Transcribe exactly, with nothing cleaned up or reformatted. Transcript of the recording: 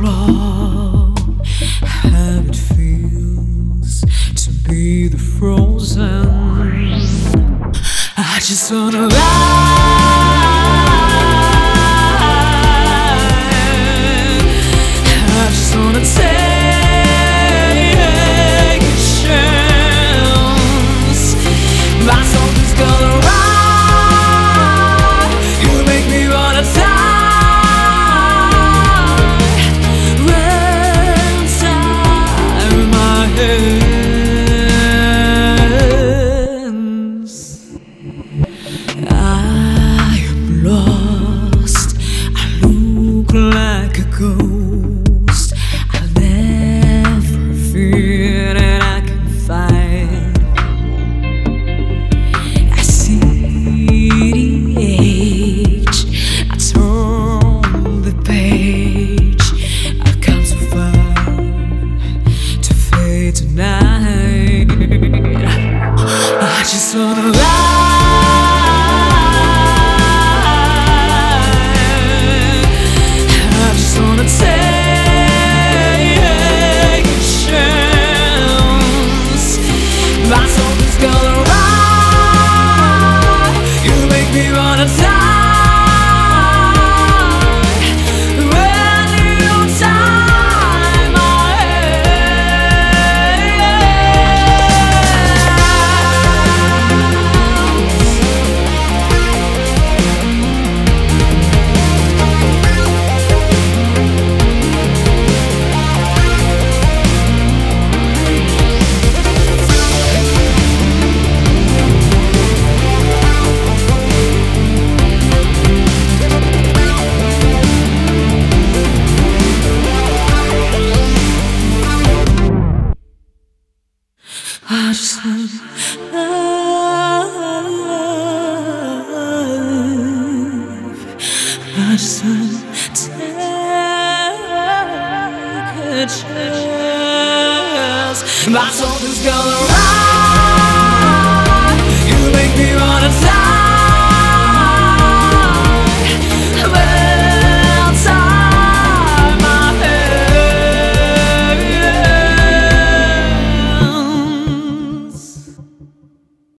floor, how it feels to be the frozen. I just wanna lie. I just wanna take a chance. My soul is gonna ride. You make me wanna die. I am lost, I look like a ghost. I'll never feel that I can fight. I see the age, I turn the page. I've come so far to fade tonight. I just wanna lie. I just want life. I just want to take a chance. My soul is gonna rise.